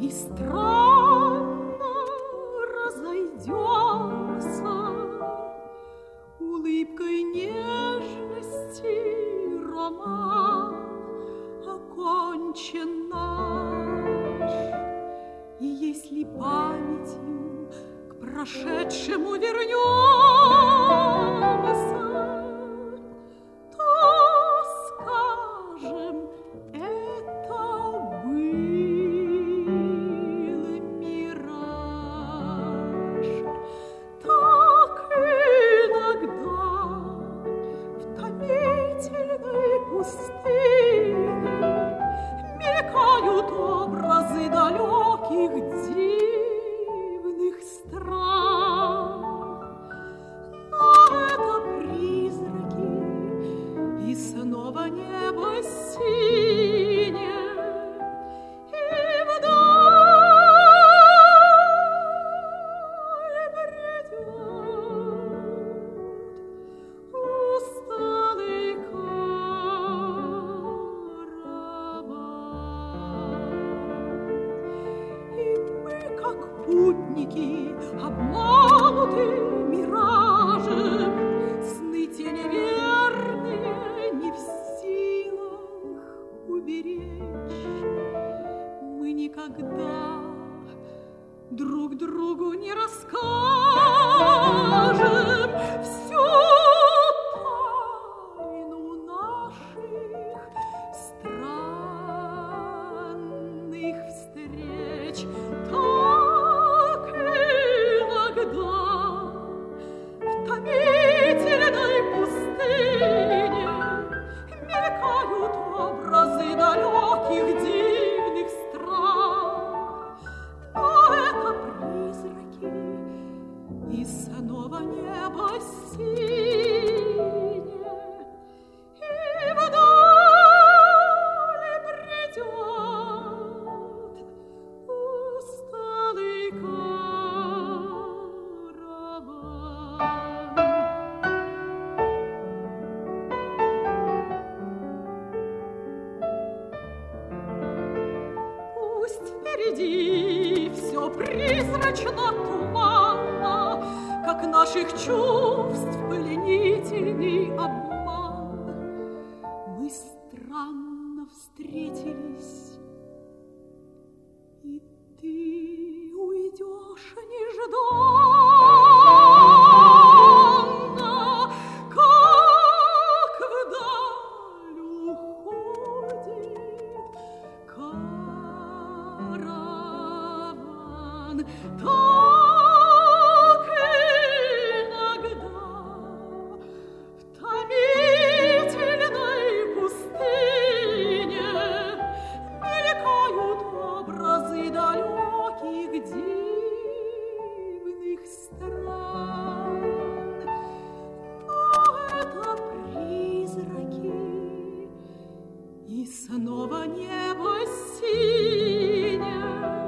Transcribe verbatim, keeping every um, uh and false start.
и странно разойдется улыбкой нежности роман окончен наш. И если памятью к прошедшему вернемся, то скажем, это был мираж. Так иногда в томительной пустыне мелькают образы далеких дивных стран. Но это призраки, и снова небо синее, и вдаль бредет усталый караван. И мы, как путники, обмануты миражем, сны те неверные не в силах уберечь. Мы никогда друг другу не расскажем всю тайну наших странных встреч. Так иногда в томительной пустыне мелькают образы далеких дивных стран. Но это призраки, и снова небо синее, и вдаль бредет усталый караван. Пусть впереди все призрачно туманно, как наших чувств пленительный обман. Мы странно встретились, и ты уйдешь нежданно, как вдаль уходит караван. Так иногда в томительной пустыне мелькают образы далеких дивных стран. Но это призраки, и снова небо синее,